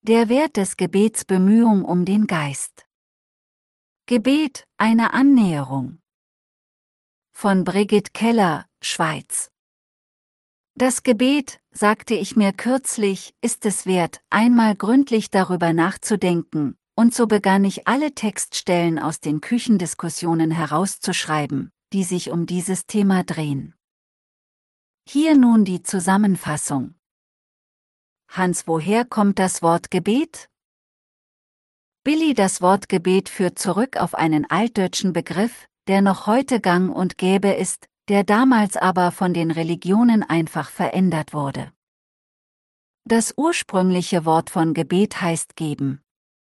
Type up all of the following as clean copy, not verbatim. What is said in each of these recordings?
Der Wert des Gebets: Bemühung um den Geist. Gebet, eine Annäherung. Von Brigitte Keller, Schweiz. Das Gebet, sagte ich mir kürzlich, ist es wert, einmal gründlich darüber nachzudenken, und so begann ich alle Textstellen aus den Küchendiskussionen herauszuschreiben, die sich um dieses Thema drehen. Hier nun die Zusammenfassung. Hans, woher kommt das Wort Gebet? Billy, das Wort Gebet führt zurück auf einen altdeutschen Begriff, der noch heute gang und gäbe ist, der damals aber von den Religionen einfach verändert wurde. Das ursprüngliche Wort von Gebet heißt geben.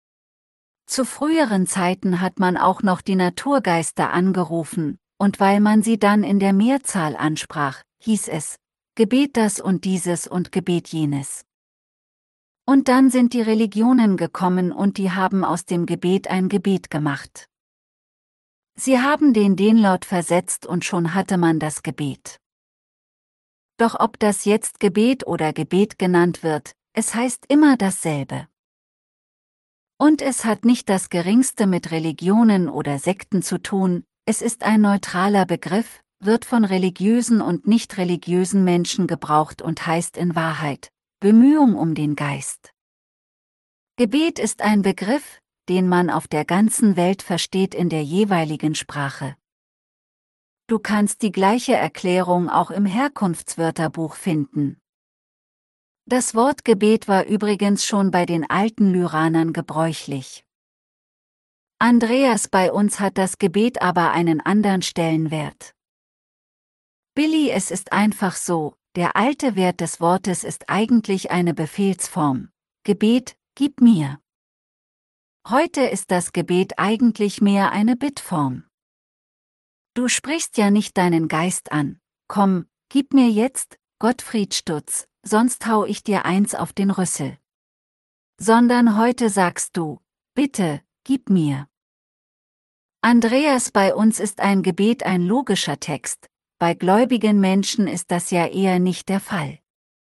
Zu früheren Zeiten hat man auch noch die Naturgeister angerufen, und weil man sie dann in der Mehrzahl ansprach, hieß es, Gebet das und dieses und Gebet jenes. Und dann sind die Religionen gekommen und die haben aus dem Gebet ein Gebet gemacht. Sie haben den Laut versetzt und schon hatte man das Gebet. Doch ob das jetzt Gebet oder Gebet genannt wird, es heißt immer dasselbe. Und es hat nicht das Geringste mit Religionen oder Sekten zu tun, es ist ein neutraler Begriff, wird von religiösen und nicht religiösen Menschen gebraucht und heißt in Wahrheit Bemühung um den Geist. Gebet ist ein Begriff, den man auf der ganzen Welt versteht in der jeweiligen Sprache. Du kannst die gleiche Erklärung auch im Herkunftswörterbuch finden. Das Wort Gebet war übrigens schon bei den alten Lyranern gebräuchlich. Andreas, bei uns hat das Gebet aber einen anderen Stellenwert. Billy, es ist einfach so, der alte Wert des Wortes ist eigentlich eine Befehlsform. Gebet, gib mir. Heute ist das Gebet eigentlich mehr eine Bittform. Du sprichst ja nicht deinen Geist an, komm, gib mir jetzt, Gottfried Stutz, sonst hau ich dir eins auf den Rüssel. Sondern heute sagst du, bitte, gib mir. Andreas, bei uns ist ein Gebet ein logischer Text, bei gläubigen Menschen ist das ja eher nicht der Fall.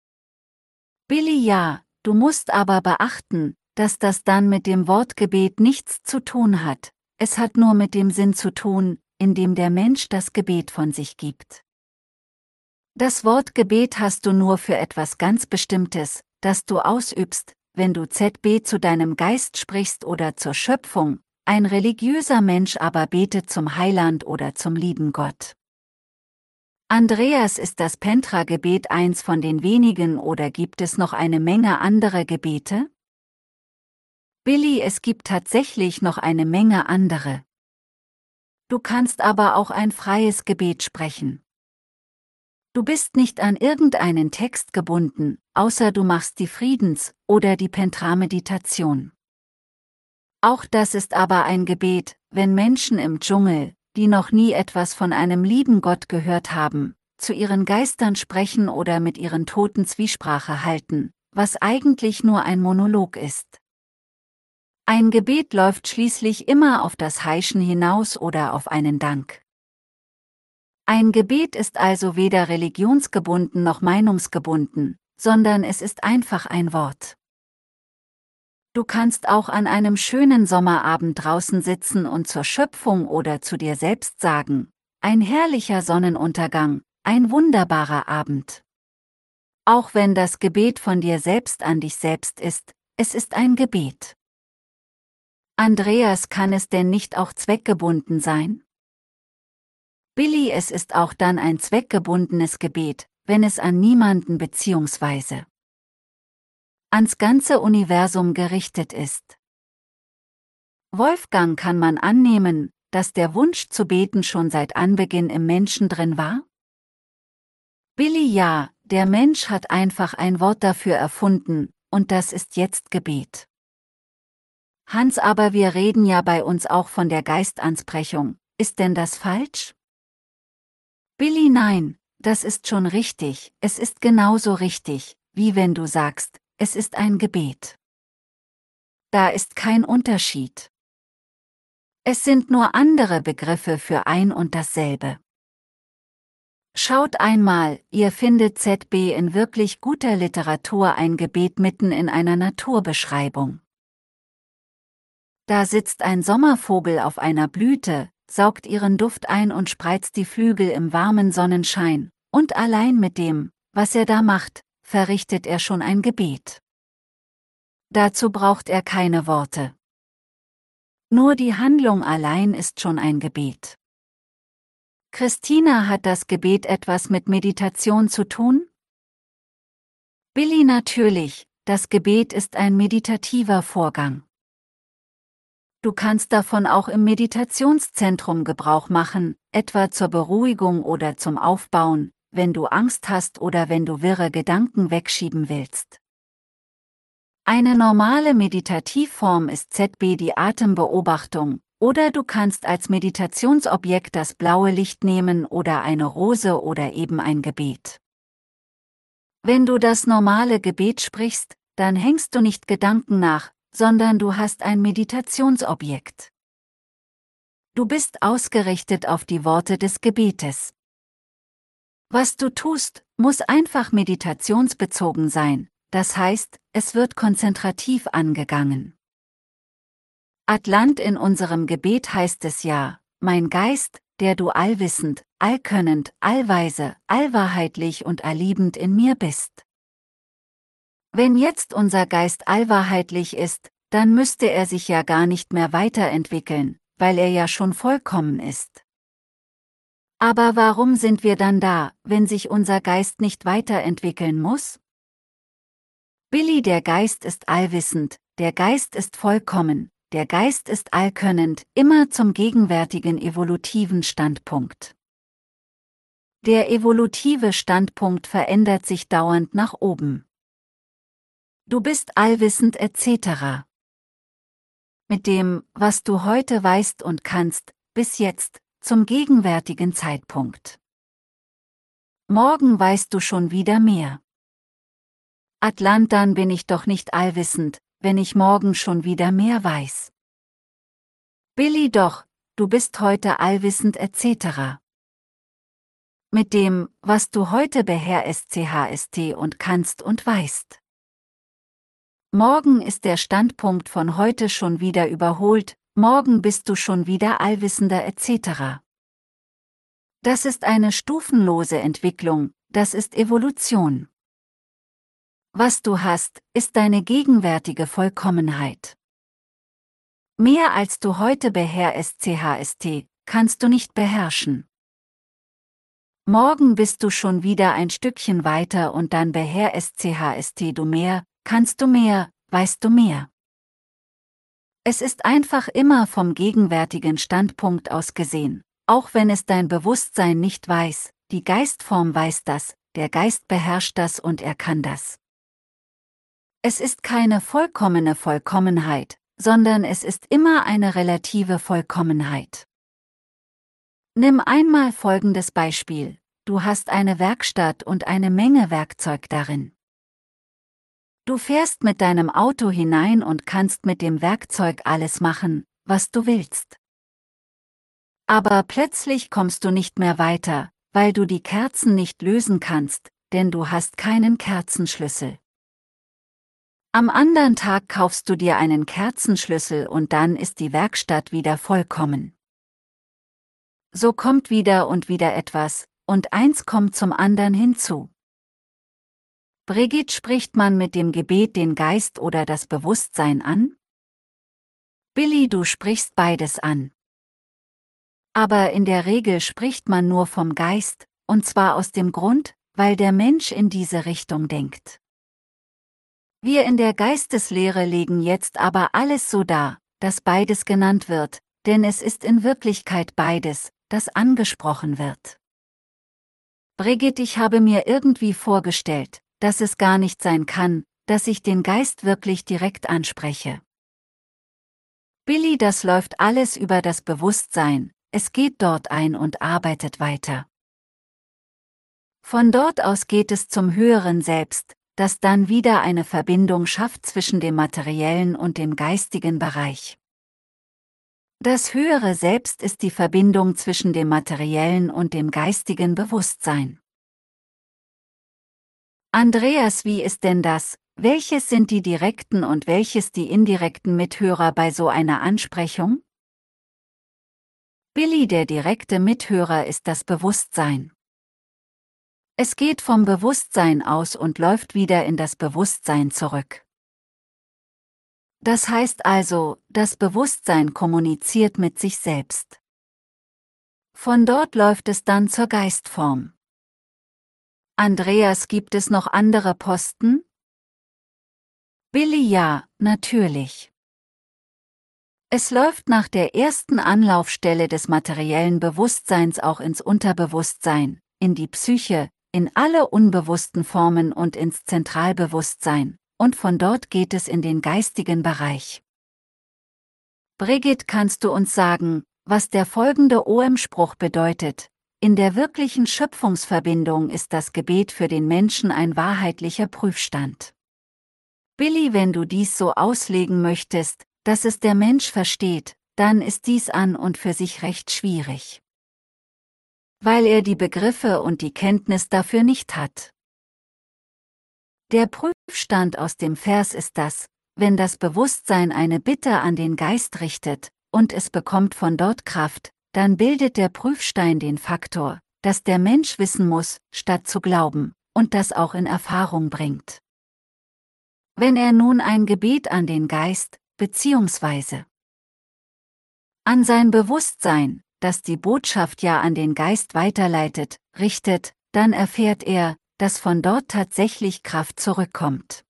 Billy, ja, du musst aber beachten, dass das dann mit dem Wort Gebet nichts zu tun hat, es hat nur mit dem Sinn zu tun, in dem der Mensch das Gebet von sich gibt. Das Wort Gebet hast du nur für etwas ganz Bestimmtes, das du ausübst, wenn du ZB zu deinem Geist sprichst oder zur Schöpfung, ein religiöser Mensch aber betet zum Heiland oder zum lieben Gott. Andreas, ist das Pentra-Gebet eins von den wenigen oder gibt es noch eine Menge andere Gebete? Billy, es gibt tatsächlich noch eine Menge andere. Du kannst aber auch ein freies Gebet sprechen. Du bist nicht an irgendeinen Text gebunden, außer du machst die Friedens- oder die Pentra-Meditation. Auch das ist aber ein Gebet, wenn Menschen im Dschungel, die noch nie etwas von einem lieben Gott gehört haben, zu ihren Geistern sprechen oder mit ihren Toten Zwiesprache halten, was eigentlich nur ein Monolog ist. Ein Gebet läuft schließlich immer auf das Heischen hinaus oder auf einen Dank. Ein Gebet ist also weder religionsgebunden noch meinungsgebunden, sondern es ist einfach ein Wort. Du kannst auch an einem schönen Sommerabend draußen sitzen und zur Schöpfung oder zu dir selbst sagen, ein herrlicher Sonnenuntergang, ein wunderbarer Abend. Auch wenn das Gebet von dir selbst an dich selbst ist, es ist ein Gebet. Andreas, kann es denn nicht auch zweckgebunden sein? Billy, es ist auch dann ein zweckgebundenes Gebet, wenn es an niemanden bzw. ans ganze Universum gerichtet ist. Wolfgang, kann man annehmen, dass der Wunsch zu beten schon seit Anbeginn im Menschen drin war? Billy, ja, der Mensch hat einfach ein Wort dafür erfunden, und das ist jetzt Gebet. Hans, aber wir reden ja bei uns auch von der Geistansprechung, ist denn das falsch? Billy, nein, das ist schon richtig, es ist genauso richtig, wie wenn du sagst, es ist ein Gebet. Da ist kein Unterschied. Es sind nur andere Begriffe für ein und dasselbe. Schaut einmal, ihr findet ZB in wirklich guter Literatur ein Gebet mitten in einer Naturbeschreibung. Da sitzt ein Sommervogel auf einer Blüte, saugt ihren Duft ein und spreizt die Flügel im warmen Sonnenschein, und allein mit dem, was er da macht, verrichtet er schon ein Gebet. Dazu braucht er keine Worte. Nur die Handlung allein ist schon ein Gebet. Christina, hat das Gebet etwas mit Meditation zu tun? Billy, natürlich, das Gebet ist ein meditativer Vorgang. Du kannst davon auch im Meditationszentrum Gebrauch machen, etwa zur Beruhigung oder zum Aufbauen, wenn du Angst hast oder wenn du wirre Gedanken wegschieben willst. Eine normale Meditativform ist ZB die Atembeobachtung, oder du kannst als Meditationsobjekt das blaue Licht nehmen oder eine Rose oder eben ein Gebet. Wenn du das normale Gebet sprichst, dann hängst du nicht Gedanken nach, sondern du hast ein Meditationsobjekt. Du bist ausgerichtet auf die Worte des Gebetes. Was du tust, muss einfach meditationsbezogen sein, das heißt, es wird konzentrativ angegangen. Atlant, in unserem Gebet heißt es ja: Mein Geist, der du allwissend, allkönnend, allweise, allwahrheitlich und allliebend in mir bist. Wenn jetzt unser Geist allwahrheitlich ist, dann müsste er sich ja gar nicht mehr weiterentwickeln, weil er ja schon vollkommen ist. Aber warum sind wir dann da, wenn sich unser Geist nicht weiterentwickeln muss? Billy, der Geist ist allwissend, der Geist ist vollkommen, der Geist ist allkönnend, immer zum gegenwärtigen evolutiven Standpunkt. Der evolutive Standpunkt verändert sich dauernd nach oben. Du bist allwissend etc. Mit dem, was du heute weißt und kannst, bis jetzt, zum gegenwärtigen Zeitpunkt. Morgen weißt du schon wieder mehr. Atlant, dann bin ich doch nicht allwissend, wenn ich morgen schon wieder mehr weiß. Billy, doch, du bist heute allwissend etc. Mit dem, was du heute beherrschst und kannst und weißt. Morgen ist der Standpunkt von heute schon wieder überholt, morgen bist du schon wieder allwissender etc. Das ist eine stufenlose Entwicklung, das ist Evolution. Was du hast, ist deine gegenwärtige Vollkommenheit. Mehr als du heute beherrschst, kannst du nicht beherrschen. Morgen bist du schon wieder ein Stückchen weiter und dann beherrschst du mehr, kannst du mehr, weißt du mehr. Es ist einfach immer vom gegenwärtigen Standpunkt aus gesehen, auch wenn es dein Bewusstsein nicht weiß, die Geistform weiß das, der Geist beherrscht das und er kann das. Es ist keine vollkommene Vollkommenheit, sondern es ist immer eine relative Vollkommenheit. Nimm einmal folgendes Beispiel: Du hast eine Werkstatt und eine Menge Werkzeug darin. Du fährst mit deinem Auto hinein und kannst mit dem Werkzeug alles machen, was du willst. Aber plötzlich kommst du nicht mehr weiter, weil du die Kerzen nicht lösen kannst, denn du hast keinen Kerzenschlüssel. Am anderen Tag kaufst du dir einen Kerzenschlüssel und dann ist die Werkstatt wieder vollkommen. So kommt wieder und wieder etwas, und eins kommt zum anderen hinzu. Brigitte, spricht man mit dem Gebet den Geist oder das Bewusstsein an? Billy, du sprichst beides an. Aber in der Regel spricht man nur vom Geist, und zwar aus dem Grund, weil der Mensch in diese Richtung denkt. Wir in der Geisteslehre legen jetzt aber alles so dar, dass beides genannt wird, denn es ist in Wirklichkeit beides, das angesprochen wird. Brigitte, ich habe mir irgendwie vorgestellt, dass es gar nicht sein kann, dass ich den Geist wirklich direkt anspreche. Billy, das läuft alles über das Bewusstsein, es geht dort ein und arbeitet weiter. Von dort aus geht es zum höheren Selbst, das dann wieder eine Verbindung schafft zwischen dem materiellen und dem geistigen Bereich. Das höhere Selbst ist die Verbindung zwischen dem materiellen und dem geistigen Bewusstsein. Andreas, wie ist denn das? Welches sind die direkten und welches die indirekten Mithörer bei so einer Ansprechung? Billy, der direkte Mithörer ist das Bewusstsein. Es geht vom Bewusstsein aus und läuft wieder in das Bewusstsein zurück. Das heißt also, das Bewusstsein kommuniziert mit sich selbst. Von dort läuft es dann zur Geistform. Andreas, gibt es noch andere Posten? Billy, ja, natürlich. Es läuft nach der ersten Anlaufstelle des materiellen Bewusstseins auch ins Unterbewusstsein, in die Psyche, in alle unbewussten Formen und ins Zentralbewusstsein, und von dort geht es in den geistigen Bereich. Brigitte, kannst du uns sagen, was der folgende OM-Spruch bedeutet? In der wirklichen Schöpfungsverbindung ist das Gebet für den Menschen ein wahrheitlicher Prüfstand. Billy, wenn du dies so auslegen möchtest, dass es der Mensch versteht, dann ist dies an und für sich recht schwierig. Weil er die Begriffe und die Kenntnis dafür nicht hat. Der Prüfstand aus dem Vers ist das, wenn das Bewusstsein eine Bitte an den Geist richtet, und es bekommt von dort Kraft, dann bildet der Prüfstein den Faktor, dass der Mensch wissen muss, statt zu glauben, und das auch in Erfahrung bringt. Wenn er nun ein Gebet an den Geist, beziehungsweise an sein Bewusstsein, das die Botschaft ja an den Geist weiterleitet, richtet, dann erfährt er, dass von dort tatsächlich Kraft zurückkommt.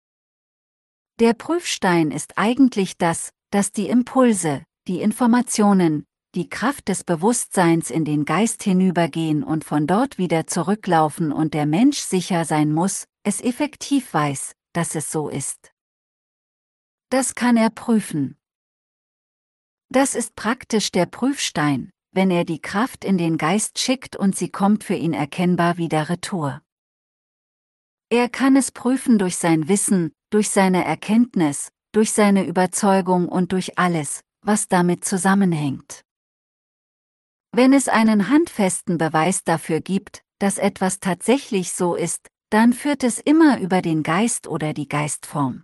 Der Prüfstein ist eigentlich das, dass die Impulse, die Informationen, die Kraft des Bewusstseins in den Geist hinübergehen und von dort wieder zurücklaufen und der Mensch sicher sein muss, es effektiv weiß, dass es so ist. Das kann er prüfen. Das ist praktisch der Prüfstein, wenn er die Kraft in den Geist schickt und sie kommt für ihn erkennbar wieder retour. Er kann es prüfen durch sein Wissen, durch seine Erkenntnis, durch seine Überzeugung und durch alles, was damit zusammenhängt. Wenn es einen handfesten Beweis dafür gibt, dass etwas tatsächlich so ist, dann führt es immer über den Geist oder die Geistform.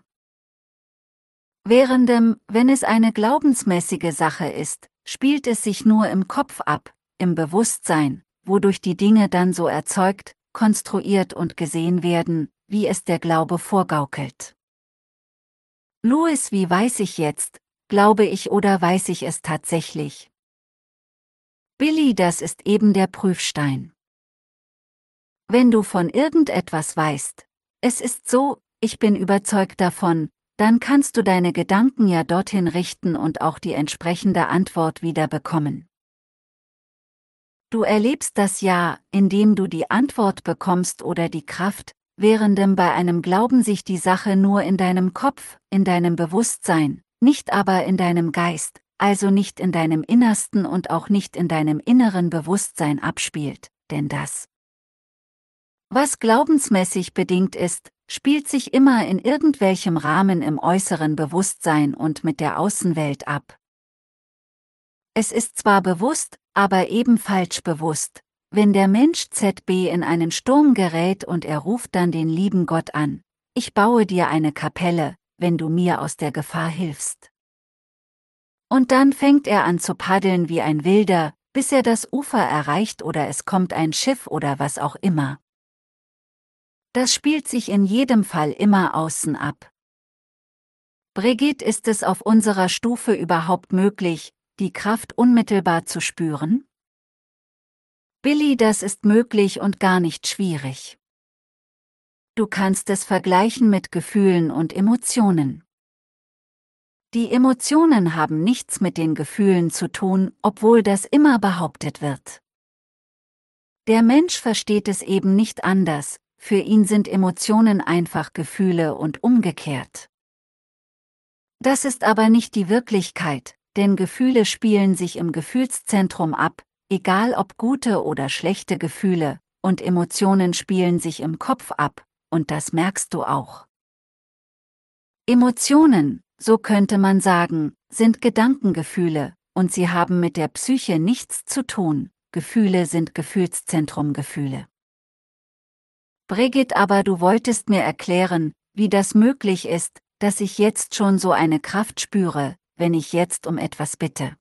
Währenddem, wenn es eine glaubensmäßige Sache ist, spielt es sich nur im Kopf ab, im Bewusstsein, wodurch die Dinge dann so erzeugt, konstruiert und gesehen werden, wie es der Glaube vorgaukelt. Louis, wie weiß ich jetzt, glaube ich oder weiß ich es tatsächlich? Billy, das ist eben der Prüfstein. Wenn du von irgendetwas weißt, es ist so, ich bin überzeugt davon, dann kannst du deine Gedanken ja dorthin richten und auch die entsprechende Antwort wieder bekommen. Du erlebst das ja, indem du die Antwort bekommst oder die Kraft, währenddem bei einem Glauben sich die Sache nur in deinem Kopf, in deinem Bewusstsein, nicht aber in deinem Geist, also nicht in deinem Innersten und auch nicht in deinem inneren Bewusstsein abspielt, denn das, was glaubensmäßig bedingt ist, spielt sich immer in irgendwelchem Rahmen im äußeren Bewusstsein und mit der Außenwelt ab. Es ist zwar bewusst, aber eben falsch bewusst, wenn der Mensch ZB in einen Sturm gerät und er ruft dann den lieben Gott an: Ich baue dir eine Kapelle, wenn du mir aus der Gefahr hilfst. Und dann fängt er an zu paddeln wie ein Wilder, bis er das Ufer erreicht oder es kommt ein Schiff oder was auch immer. Das spielt sich in jedem Fall immer außen ab. Brigitte, ist es auf unserer Stufe überhaupt möglich, die Kraft unmittelbar zu spüren? Billy, das ist möglich und gar nicht schwierig. Du kannst es vergleichen mit Gefühlen und Emotionen. Die Emotionen haben nichts mit den Gefühlen zu tun, obwohl das immer behauptet wird. Der Mensch versteht es eben nicht anders, für ihn sind Emotionen einfach Gefühle und umgekehrt. Das ist aber nicht die Wirklichkeit, denn Gefühle spielen sich im Gefühlszentrum ab, egal ob gute oder schlechte Gefühle, und Emotionen spielen sich im Kopf ab, und das merkst du auch. Emotionen, so könnte man sagen, sind Gedankengefühle, und sie haben mit der Psyche nichts zu tun. Gefühle sind Gefühlszentrum-Gefühle. Brigitte, aber du wolltest mir erklären, wie das möglich ist, dass ich jetzt schon so eine Kraft spüre, wenn ich jetzt um etwas bitte.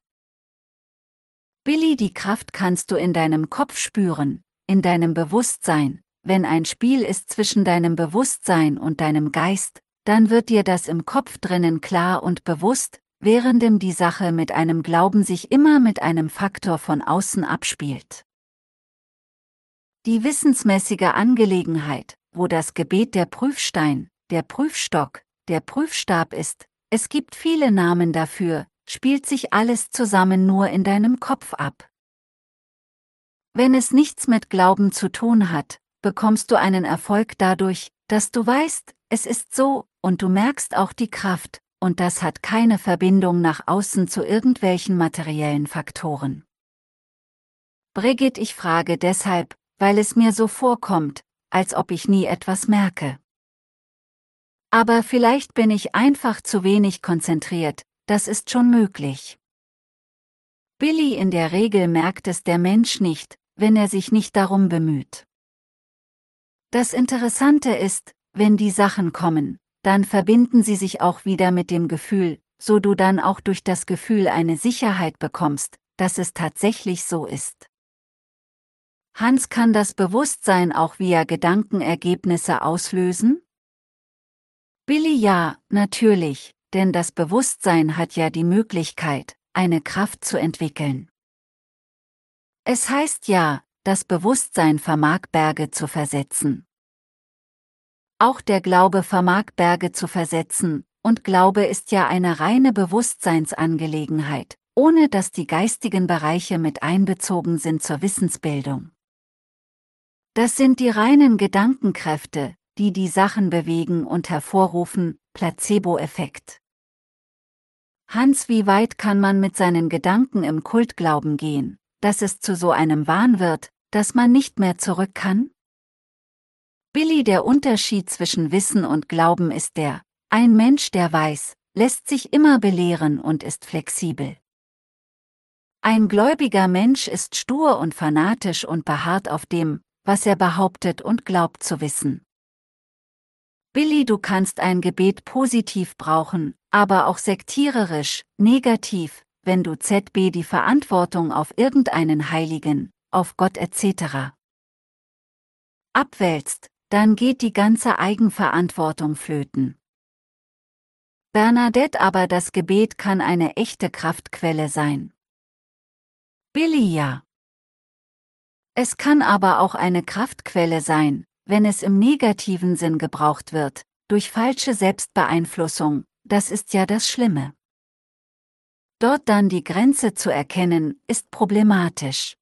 Billy, die Kraft kannst du in deinem Kopf spüren, in deinem Bewusstsein. Wenn ein Spiel ist zwischen deinem Bewusstsein und deinem Geist, dann wird dir das im Kopf drinnen klar und bewusst, währenddem die Sache mit einem Glauben sich immer mit einem Faktor von außen abspielt. Die wissensmäßige Angelegenheit, wo das Gebet der Prüfstein, der Prüfstock, der Prüfstab ist, es gibt viele Namen dafür, spielt sich alles zusammen nur in deinem Kopf ab. Wenn es nichts mit Glauben zu tun hat, bekommst du einen Erfolg dadurch, dass du weißt, es ist so, und du merkst auch die Kraft, und das hat keine Verbindung nach außen zu irgendwelchen materiellen Faktoren. Brigitte, ich frage deshalb, weil es mir so vorkommt, als ob ich nie etwas merke. Aber vielleicht bin ich einfach zu wenig konzentriert, das ist schon möglich. Billy, in der Regel merkt es der Mensch nicht, wenn er sich nicht darum bemüht. Das Interessante ist, wenn die Sachen kommen, dann verbinden sie sich auch wieder mit dem Gefühl, so du dann auch durch das Gefühl eine Sicherheit bekommst, dass es tatsächlich so ist. Hans, kann das Bewusstsein auch via Gedankenergebnisse auslösen? Billy, ja, natürlich, denn das Bewusstsein hat ja die Möglichkeit, eine Kraft zu entwickeln. Es heißt ja, das Bewusstsein vermag Berge zu versetzen. Auch der Glaube vermag Berge zu versetzen, und Glaube ist ja eine reine Bewusstseinsangelegenheit, ohne dass die geistigen Bereiche mit einbezogen sind zur Wissensbildung. Das sind die reinen Gedankenkräfte, die die Sachen bewegen und hervorrufen, Placebo-Effekt. Hans, wie weit kann man mit seinen Gedanken im Kultglauben gehen, dass es zu so einem Wahn wird, dass man nicht mehr zurück kann? Billy, der Unterschied zwischen Wissen und Glauben ist ein Mensch, der weiß, lässt sich immer belehren und ist flexibel. Ein gläubiger Mensch ist stur und fanatisch und beharrt auf dem, was er behauptet und glaubt zu wissen. Billy, du kannst ein Gebet positiv brauchen, aber auch sektiererisch, negativ, wenn du die Verantwortung auf irgendeinen Heiligen, auf Gott etc. abwälzt, dann geht die ganze Eigenverantwortung flöten. Bernadette, aber das Gebet kann eine echte Kraftquelle sein. Billy, ja. Es kann aber auch eine Kraftquelle sein, wenn es im negativen Sinn gebraucht wird, durch falsche Selbstbeeinflussung, das ist ja das Schlimme. Dort dann die Grenze zu erkennen, ist problematisch.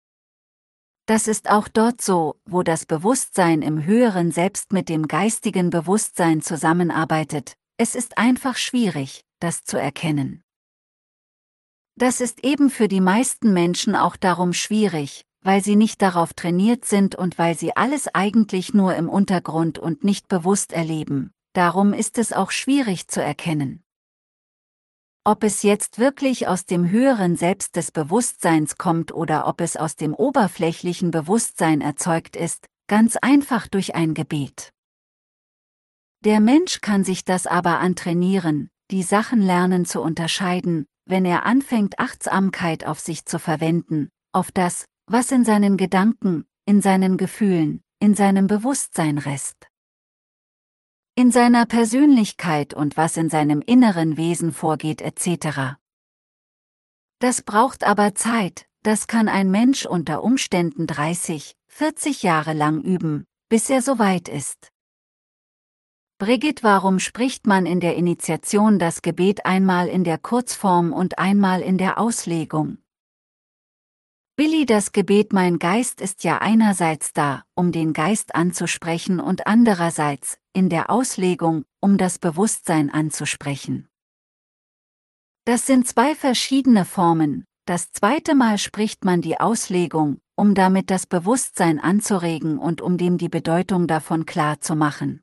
Das ist auch dort so, wo das Bewusstsein im höheren Selbst mit dem geistigen Bewusstsein zusammenarbeitet, es ist einfach schwierig, das zu erkennen. Das ist eben für die meisten Menschen auch darum schwierig, weil sie nicht darauf trainiert sind und weil sie alles eigentlich nur im Untergrund und nicht bewusst erleben, darum ist es auch schwierig zu erkennen. Ob es jetzt wirklich aus dem höheren Selbst des Bewusstseins kommt oder ob es aus dem oberflächlichen Bewusstsein erzeugt ist, ganz einfach durch ein Gebet. Der Mensch kann sich das aber antrainieren, die Sachen lernen zu unterscheiden, wenn er anfängt, Achtsamkeit auf sich zu verwenden, auf das, was in seinen Gedanken, in seinen Gefühlen, in seinem Bewusstsein rest. In seiner Persönlichkeit und was in seinem inneren Wesen vorgeht etc. Das braucht aber Zeit, das kann ein Mensch unter Umständen 30, 40 Jahre lang üben, bis er soweit ist. Brigitte, warum spricht man in der Initiation das Gebet einmal in der Kurzform und einmal in der Auslegung? Billy, das Gebet Mein Geist ist ja einerseits da, um den Geist anzusprechen und andererseits, in der Auslegung, um das Bewusstsein anzusprechen. Das sind zwei verschiedene Formen, das zweite Mal spricht man die Auslegung, um damit das Bewusstsein anzuregen und um dem die Bedeutung davon klar zu machen.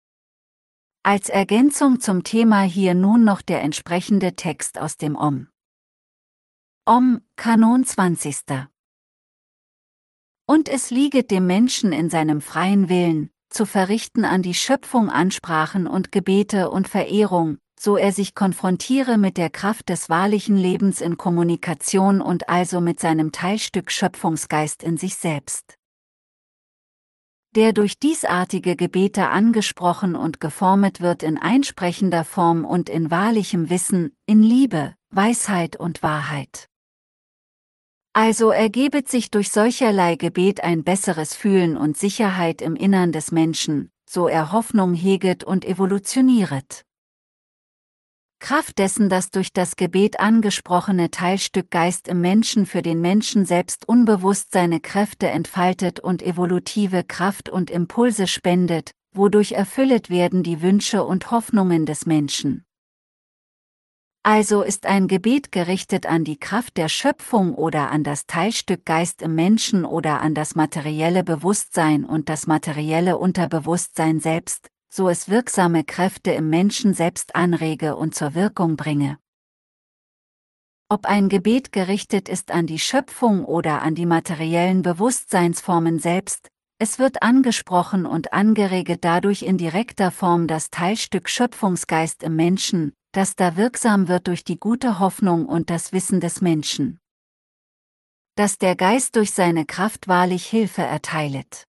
Als Ergänzung zum Thema hier nun noch der entsprechende Text aus dem Om. Kanon 20. Und es lieget dem Menschen in seinem freien Willen, zu verrichten an die Schöpfung Ansprachen und Gebete und Verehrung, so er sich konfrontiere mit der Kraft des wahrlichen Lebens in Kommunikation und also mit seinem Teilstück Schöpfungsgeist in sich selbst. Der durch diesartige Gebete angesprochen und geformet wird in einsprechender Form und in wahrlichem Wissen, in Liebe, Weisheit und Wahrheit. Also ergebet sich durch solcherlei Gebet ein besseres Fühlen und Sicherheit im Innern des Menschen, so er Hoffnung heget und evolutionieret. Kraft dessen das durch das Gebet angesprochene Teilstück Geist im Menschen für den Menschen selbst unbewusst seine Kräfte entfaltet und evolutive Kraft und Impulse spendet, wodurch erfüllet werden die Wünsche und Hoffnungen des Menschen. Also ist ein Gebet gerichtet an die Kraft der Schöpfung oder an das Teilstück Geist im Menschen oder an das materielle Bewusstsein und das materielle Unterbewusstsein selbst, so es wirksame Kräfte im Menschen selbst anrege und zur Wirkung bringe. Ob ein Gebet gerichtet ist an die Schöpfung oder an die materiellen Bewusstseinsformen selbst, es wird angesprochen und angeregt dadurch in direkter Form das Teilstück Schöpfungsgeist im Menschen, das da wirksam wird durch die gute Hoffnung und das Wissen des Menschen. Dass der Geist durch seine Kraft wahrlich Hilfe erteilet.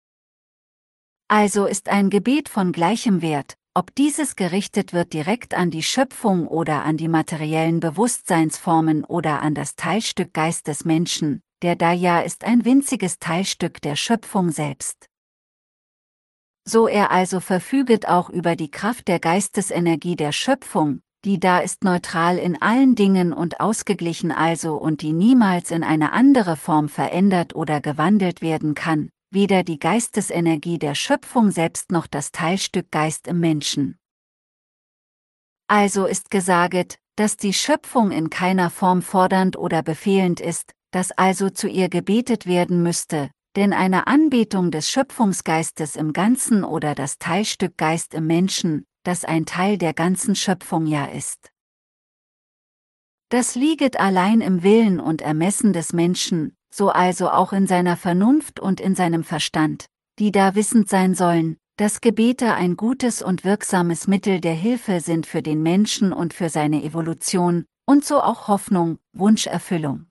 Also ist ein Gebet von gleichem Wert, ob dieses gerichtet wird direkt an die Schöpfung oder an die materiellen Bewusstseinsformen oder an das Teilstück Geist des Menschen, der da ja ist ein winziges Teilstück der Schöpfung selbst. So er also verfüget auch über die Kraft der Geistesenergie der Schöpfung, die da ist neutral in allen Dingen und ausgeglichen also und die niemals in eine andere Form verändert oder gewandelt werden kann, weder die Geistesenergie der Schöpfung selbst noch das Teilstück Geist im Menschen. Also ist gesaget, dass die Schöpfung in keiner Form fordernd oder befehlend ist, dass also zu ihr gebetet werden müsste, denn eine Anbetung des Schöpfungsgeistes im Ganzen oder das Teilstück Geist im Menschen, das ein Teil der ganzen Schöpfung ja ist. Das lieget allein im Willen und Ermessen des Menschen, so also auch in seiner Vernunft und in seinem Verstand, die da wissend sein sollen, dass Gebete ein gutes und wirksames Mittel der Hilfe sind für den Menschen und für seine Evolution, und so auch Hoffnung, Wunscherfüllung,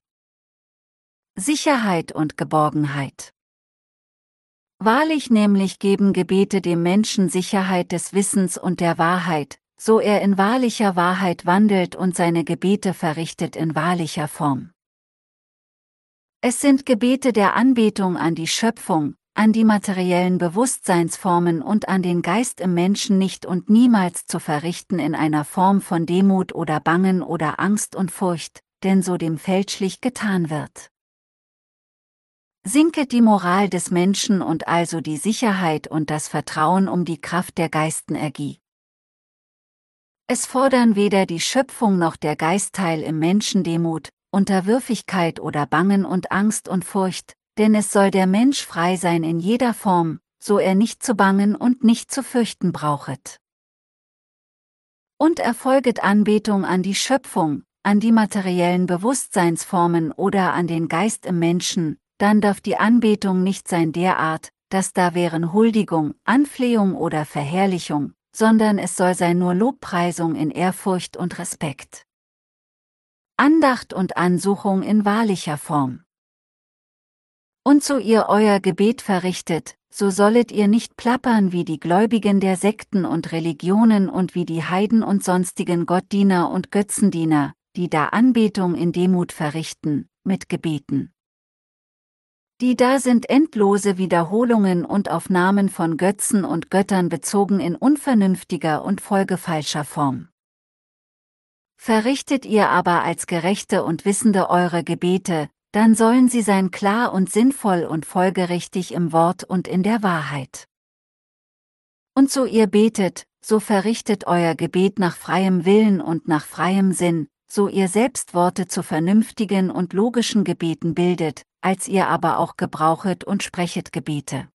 Sicherheit und Geborgenheit. Wahrlich nämlich geben Gebete dem Menschen Sicherheit des Wissens und der Wahrheit, so er in wahrlicher Wahrheit wandelt und seine Gebete verrichtet in wahrlicher Form. Es sind Gebete der Anbetung an die Schöpfung, an die materiellen Bewusstseinsformen und an den Geist im Menschen nicht und niemals zu verrichten in einer Form von Demut oder Bangen oder Angst und Furcht, denn so dem fälschlich getan wird. Sinket die Moral des Menschen und also die Sicherheit und das Vertrauen um die Kraft der Geistenergie. Es fordern weder die Schöpfung noch der Geistteil im Menschen Demut, Unterwürfigkeit oder Bangen und Angst und Furcht, denn es soll der Mensch frei sein in jeder Form, so er nicht zu bangen und nicht zu fürchten brauchet. Und erfolget Anbetung an die Schöpfung, an die materiellen Bewusstseinsformen oder an den Geist im Menschen, dann darf die Anbetung nicht sein derart, dass da wären Huldigung, Anflehung oder Verherrlichung, sondern es soll sein nur Lobpreisung in Ehrfurcht und Respekt. Andacht und Ansuchung in wahrlicher Form. Und so ihr euer Gebet verrichtet, so sollet ihr nicht plappern wie die Gläubigen der Sekten und Religionen und wie die Heiden und sonstigen Gottdiener und Götzendiener, die da Anbetung in Demut verrichten, mit Gebeten. Die da sind endlose Wiederholungen und Aufnahmen von Götzen und Göttern bezogen in unvernünftiger und folgefalscher Form. Verrichtet ihr aber als Gerechte und Wissende eure Gebete, dann sollen sie sein klar und sinnvoll und folgerichtig im Wort und in der Wahrheit. Und so ihr betet, so verrichtet euer Gebet nach freiem Willen und nach freiem Sinn, so ihr selbst Worte zu vernünftigen und logischen Gebeten bildet, als ihr aber auch gebrauchet und sprechet Gebete.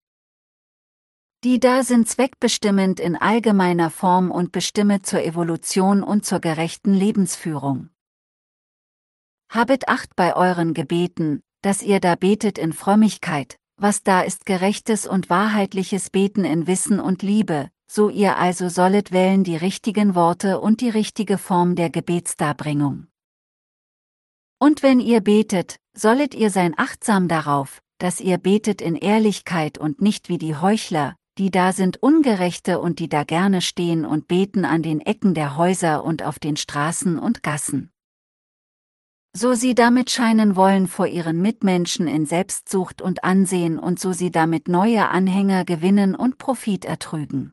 Die da sind zweckbestimmend in allgemeiner Form und bestimmet zur Evolution und zur gerechten Lebensführung. Habet Acht bei euren Gebeten, dass ihr da betet in Frömmigkeit, was da ist gerechtes und wahrheitliches Beten in Wissen und Liebe, so ihr also sollet wählen die richtigen Worte und die richtige Form der Gebetsdarbringung. Und wenn ihr betet, sollet ihr sein achtsam darauf, dass ihr betet in Ehrlichkeit und nicht wie die Heuchler, die da sind Ungerechte und die da gerne stehen und beten an den Ecken der Häuser und auf den Straßen und Gassen. So sie damit scheinen wollen vor ihren Mitmenschen in Selbstsucht und Ansehen und so sie damit neue Anhänger gewinnen und Profit ertrügen.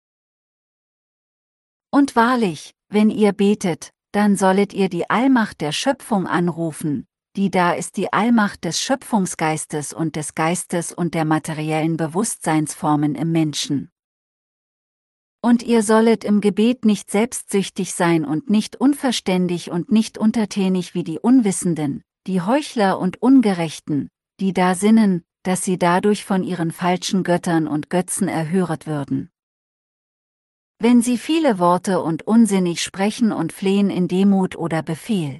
Und wahrlich, wenn ihr betet, dann sollet ihr die Allmacht der Schöpfung anrufen, die da ist die Allmacht des Schöpfungsgeistes und des Geistes und der materiellen Bewusstseinsformen im Menschen. Und ihr sollet im Gebet nicht selbstsüchtig sein und nicht unverständig und nicht untertänig wie die Unwissenden, die Heuchler und Ungerechten, die da sinnen, dass sie dadurch von ihren falschen Göttern und Götzen erhöret würden. Wenn sie viele Worte und unsinnig sprechen und flehen in Demut oder Befehl.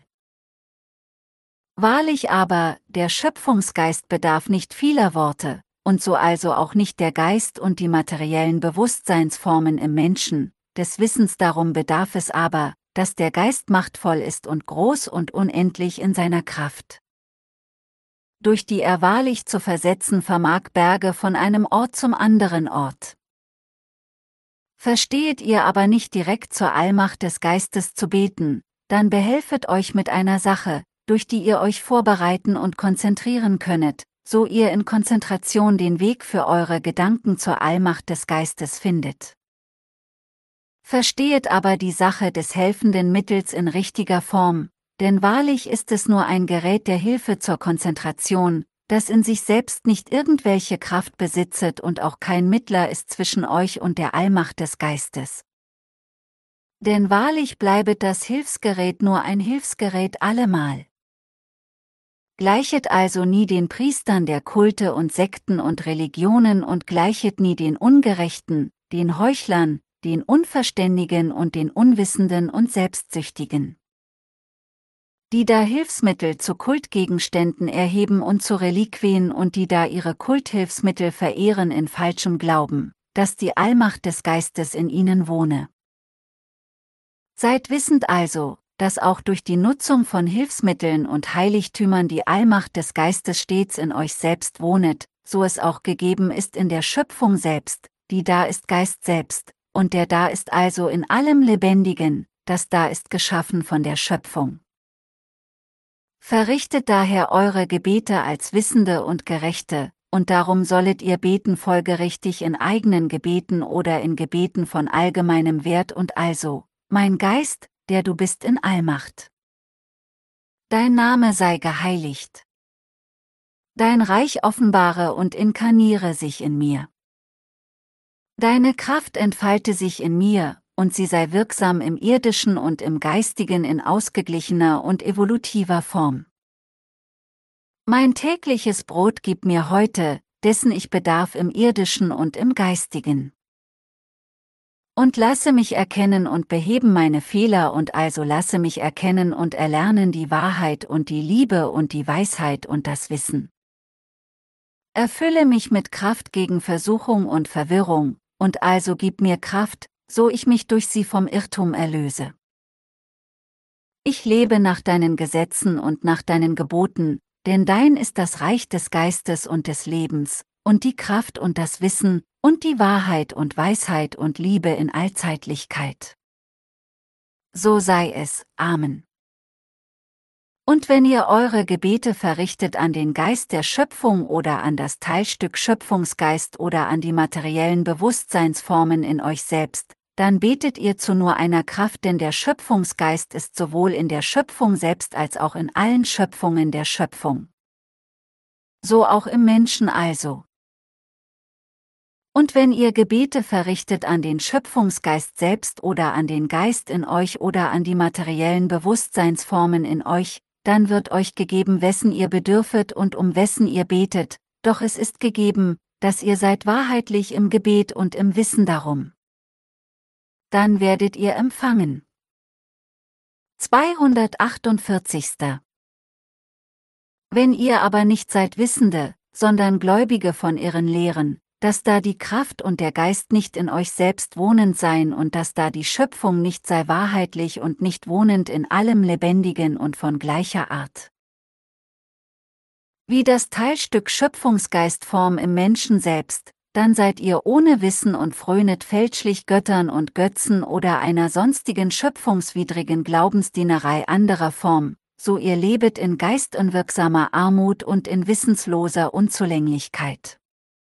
Wahrlich aber, der Schöpfungsgeist bedarf nicht vieler Worte, und so also auch nicht der Geist und die materiellen Bewusstseinsformen im Menschen, des Wissens darum bedarf es aber, dass der Geist machtvoll ist und groß und unendlich in seiner Kraft. Durch die er wahrlich zu versetzen vermag Berge von einem Ort zum anderen Ort. Verstehet ihr aber nicht direkt zur Allmacht des Geistes zu beten, dann behelfet euch mit einer Sache, durch die ihr euch vorbereiten und konzentrieren könnet, so ihr in Konzentration den Weg für eure Gedanken zur Allmacht des Geistes findet. Verstehet aber die Sache des helfenden Mittels in richtiger Form, denn wahrlich ist es nur ein Gerät der Hilfe zur Konzentration, das in sich selbst nicht irgendwelche Kraft besitzet und auch kein Mittler ist zwischen euch und der Allmacht des Geistes. Denn wahrlich bleibet das Hilfsgerät nur ein Hilfsgerät allemal. Gleichet also nie den Priestern der Kulte und Sekten und Religionen und gleichet nie den Ungerechten, den Heuchlern, den Unverständigen und den Unwissenden und Selbstsüchtigen, die da Hilfsmittel zu Kultgegenständen erheben und zu Reliquien und die da ihre Kulthilfsmittel verehren in falschem Glauben, dass die Allmacht des Geistes in ihnen wohne. Seid wissend also, dass auch durch die Nutzung von Hilfsmitteln und Heiligtümern die Allmacht des Geistes stets in euch selbst wohnet, so es auch gegeben ist in der Schöpfung selbst, die da ist Geist selbst, und der da ist also in allem Lebendigen, das da ist geschaffen von der Schöpfung. Verrichtet daher eure Gebete als Wissende und Gerechte, und darum sollet ihr beten folgerichtig in eigenen Gebeten oder in Gebeten von allgemeinem Wert und also, mein Geist, der du bist in Allmacht. Dein Name sei geheiligt. Dein Reich offenbare und inkarniere sich in mir. Deine Kraft entfalte sich in mir, und sie sei wirksam im irdischen und im geistigen in ausgeglichener und evolutiver Form. Mein tägliches Brot gib mir heute, dessen ich bedarf im irdischen und im geistigen. Und lasse mich erkennen und beheben meine Fehler und also lasse mich erkennen und erlernen die Wahrheit und die Liebe und die Weisheit und das Wissen. Erfülle mich mit Kraft gegen Versuchung und Verwirrung, und also gib mir Kraft, so ich mich durch sie vom Irrtum erlöse. Ich lebe nach deinen Gesetzen und nach deinen Geboten, denn dein ist das Reich des Geistes und des Lebens, und die Kraft und das Wissen, und die Wahrheit und Weisheit und Liebe in Allzeitlichkeit. So sei es, Amen. Und wenn ihr eure Gebete verrichtet an den Geist der Schöpfung oder an das Teilstück Schöpfungsgeist oder an die materiellen Bewusstseinsformen in euch selbst, dann betet ihr zu nur einer Kraft, denn der Schöpfungsgeist ist sowohl in der Schöpfung selbst als auch in allen Schöpfungen der Schöpfung. So auch im Menschen also. Und wenn ihr Gebete verrichtet an den Schöpfungsgeist selbst oder an den Geist in euch oder an die materiellen Bewusstseinsformen in euch, dann wird euch gegeben, wessen ihr bedürfet und um wessen ihr betet, doch es ist gegeben, dass ihr seid wahrheitlich im Gebet und im Wissen darum. Dann werdet ihr empfangen. 248. Wenn ihr aber nicht seid Wissende, sondern Gläubige von ihren Lehren, dass da die Kraft und der Geist nicht in euch selbst wohnend seien und dass da die Schöpfung nicht sei wahrheitlich und nicht wohnend in allem Lebendigen und von gleicher Art. Wie das Teilstück Schöpfungsgeistform im Menschen selbst, dann seid ihr ohne Wissen und frönet fälschlich Göttern und Götzen oder einer sonstigen schöpfungswidrigen Glaubensdienerei anderer Form, so ihr lebet in geistunwirksamer Armut und in wissensloser Unzulänglichkeit.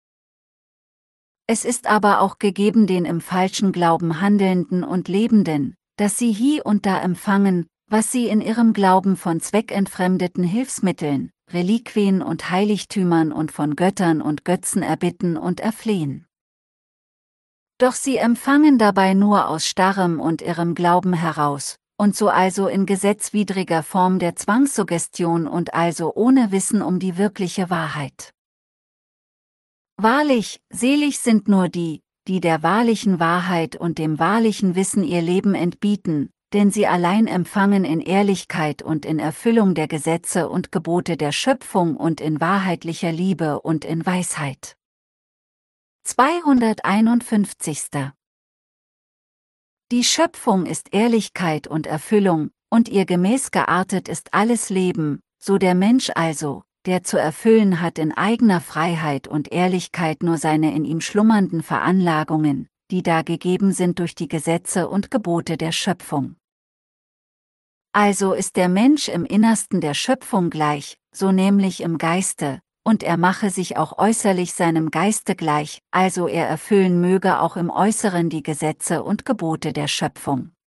Es ist aber auch gegeben den im falschen Glauben Handelnden und Lebenden, dass sie hie und da empfangen, was sie in ihrem Glauben von zweckentfremdeten Hilfsmitteln, Reliquien und Heiligtümern und von Göttern und Götzen erbitten und erflehen. Doch sie empfangen dabei nur aus starrem und irrem Glauben heraus, und so also in gesetzwidriger Form der Zwangssuggestion und also ohne Wissen um die wirkliche Wahrheit. Wahrlich, selig sind nur die, die der wahrlichen Wahrheit und dem wahrlichen Wissen ihr Leben entbieten, denn sie allein empfangen in Ehrlichkeit und in Erfüllung der Gesetze und Gebote der Schöpfung und in wahrheitlicher Liebe und in Weisheit. 251. Die Schöpfung ist Ehrlichkeit und Erfüllung, und ihr gemäß geartet ist alles Leben, so der Mensch also, der zu erfüllen hat in eigener Freiheit und Ehrlichkeit nur seine in ihm schlummernden Veranlagungen, die da gegeben sind durch die Gesetze und Gebote der Schöpfung. Also ist der Mensch im Innersten der Schöpfung gleich, so nämlich im Geiste, und er mache sich auch äußerlich seinem Geiste gleich, also er erfüllen möge auch im Äußeren die Gesetze und Gebote der Schöpfung.